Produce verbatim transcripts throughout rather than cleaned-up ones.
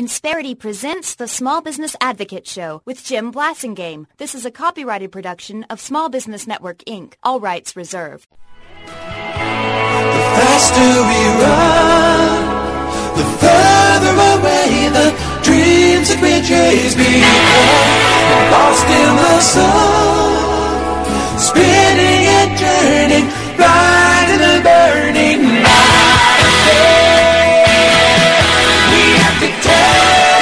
Insperity presents the Small Business Advocate Show with Jim Blasingame. This is a copyrighted production of Small Business Network, Incorporated. All rights reserved. The faster we run, the further away the dreams that we chase become. Lost in the sun, spinning and turning, right in the burning night of day. We have to turn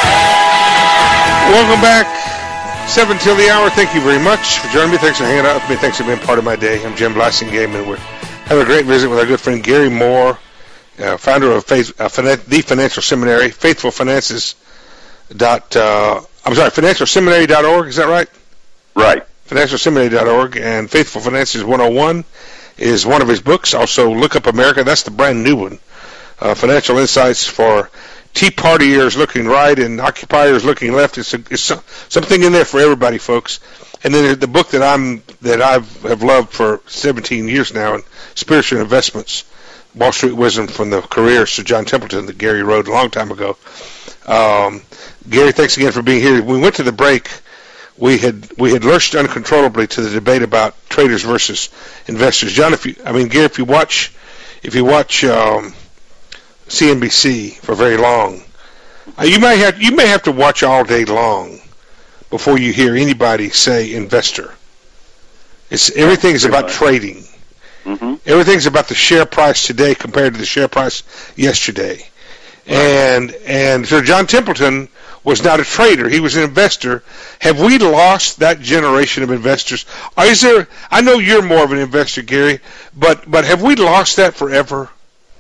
away. Welcome back. Seven till the hour. Thank you very much for joining me. Thanks for hanging out with me. Thanks for being part of my day. I'm Jim Blasingame, and we're having a great visit with our good friend Gary Moore, uh, founder of Faith, uh, Finan- the Financial Seminary, Faithful Finances. Dot, uh, I'm sorry, financial seminary dot org. Is that right? Right. financial seminary dot org, and Faithful Finances one oh one is one of his books. Also, Look Up America. That's the brand new one. Uh, financial insights for Tea Partiers looking right and occupiers looking left. It's, a, it's so, something in there for everybody, folks. And then the book that I'm that I've have loved for seventeen years now, in Spiritual Investments, Wall Street Wisdom from the Career of Sir John Templeton that Gary wrote a long time ago. Um, Gary, thanks again for being here. When we went to the break, we had we had lurched uncontrollably to the debate about traders versus investors. John, if you, I mean Gary, if you watch, if you watch um, C N B C for very long, uh, you may have you may have to watch all day long before you hear anybody say investor. It's everything's about trading. Mm-hmm. Everything's about the share price today compared to the share price yesterday. And and Sir John Templeton was not a trader; he was an investor. Have we lost that generation of investors? Or is there? I know you're more of an investor, Gary, but but have we lost that forever?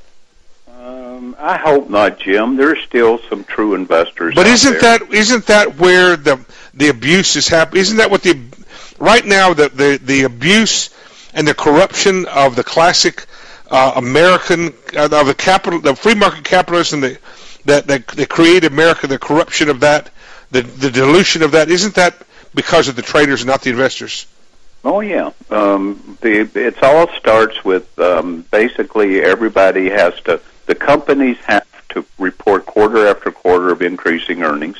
Um, I hope not, Jim. There's still some true investors. But out isn't there. that isn't that where the the abuse is happening? Isn't that what the right now the the, the abuse and the corruption of the classic uh, American uh, of the capital, the free market capitalism that that that, that created America, the corruption of that, the the dilution of that, isn't that because of the traders and not the investors? Oh yeah. Um, the it's all starts with um, basically everybody has to. The companies have to report quarter after quarter of increasing earnings,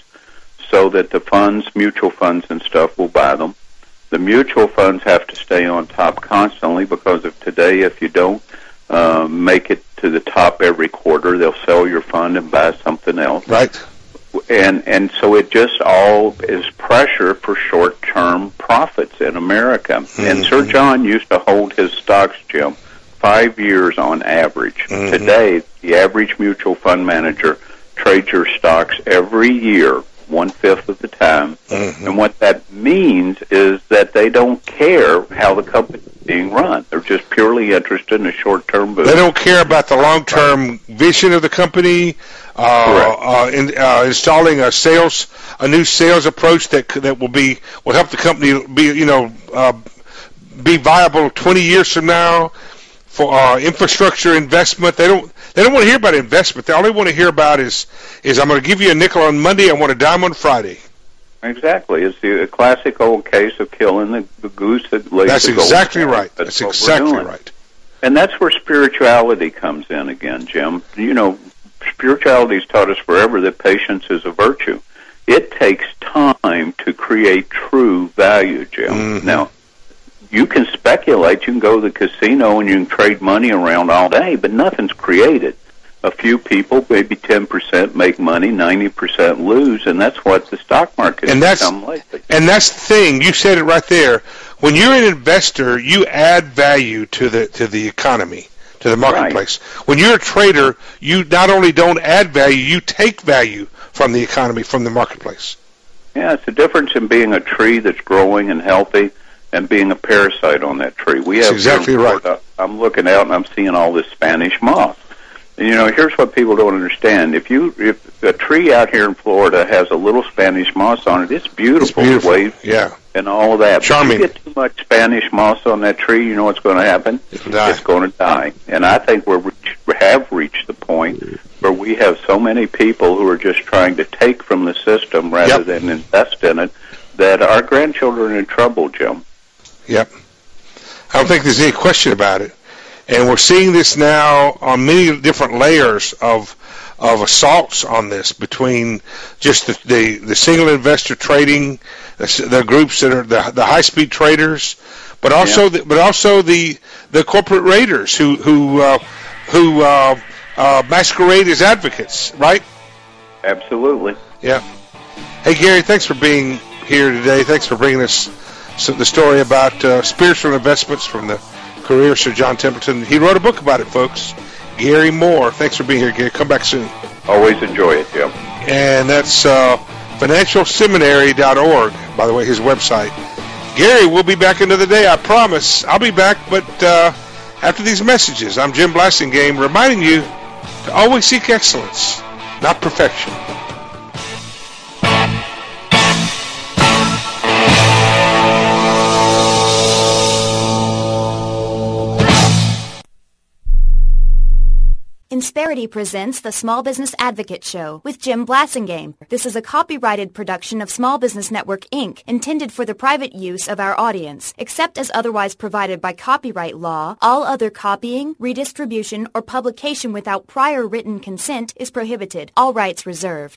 so that the funds, mutual funds and stuff, will buy them. The mutual funds have to stay on top constantly because of today, if you don't uh, make it to the top every quarter, they'll sell your fund and buy something else. Right. And and so it just all is pressure for short-term profits in America. Mm-hmm. And Sir John used to hold his stocks, Jim, five years on average. Mm-hmm. Today, the average mutual fund manager trades your stocks every year, one-fifth of the time. Mm-hmm. And what that means is that they don't care how the company is being run. They're just purely interested in a short-term boost. They don't care about the long-term vision of the company, uh, uh, in, uh, installing a sales, a new sales approach that that will be will help the company be, you know, uh, be viable twenty years from now. For uh, infrastructure investment, they don't they don't want to hear about investment. All they want to hear about is is I'm going to give you a nickel on Monday, I want a dime on Friday. Exactly, it's the classic old case of killing the, the goose that lays That's the exactly golden egg. right. That's, That's exactly right. And that's where spirituality comes in again, Jim. You know, spirituality's taught us forever that patience is a virtue. It takes time to create true value, Jim. Mm-hmm. Now, you can speculate, you can go to the casino and you can trade money around all day, but nothing's created. A few people, maybe ten percent make money, ninety percent lose, and that's what the stock market and has that's, become lately. And that's the thing, you said it right there. When you're an investor, you add value to the to the economy, to the marketplace. Right. When you're a trader, you not only don't add value, you take value from the economy, from the marketplace. Yeah, it's the difference in being a tree that's growing and healthy and being a parasite on that tree. We That's have exactly right. I'm looking out and I'm seeing all this Spanish moss. And, you know, here's what people don't understand. If you if a tree out here in Florida has a little Spanish moss on it, it's beautiful. It's beautiful. Waves yeah. And all of that. Charming. But if you get too much Spanish moss on that tree, you know what's going to happen? It'll die. It's going to die. And I think we're, we have reached the point where we have so many people who are just trying to take from the system rather Yep. than invest in it that our grandchildren are in trouble, Jim. Yep. I don't think there's any question about it. And we're seeing this now on many different layers of of assaults on this between just the the, the single investor trading, the, the groups that are the, the high speed traders, but also yeah. the, but also the the corporate raiders who who uh, who uh, uh, masquerade as advocates, right? Absolutely. Yeah. Hey Gary, thanks for being here today. Thanks for bringing us some, the story about uh, spiritual investments from the career of Sir John Templeton. He wrote a book about it, folks. Gary Moore. Thanks for being here, Gary. Come back soon. Always enjoy it, Jim. And that's uh, financial seminary dot org, by the way, his website. Gary, we'll be back another day, I promise. I'll be back, but uh, after these messages, I'm Jim Blasingame, reminding you to always seek excellence, not perfection. Insperity presents the Small Business Advocate Show with Jim Blasingame. This is a copyrighted production of Small Business Network, Incorporated, intended for the private use of our audience. Except as otherwise provided by copyright law, all other copying, redistribution, or publication without prior written consent is prohibited. All rights reserved.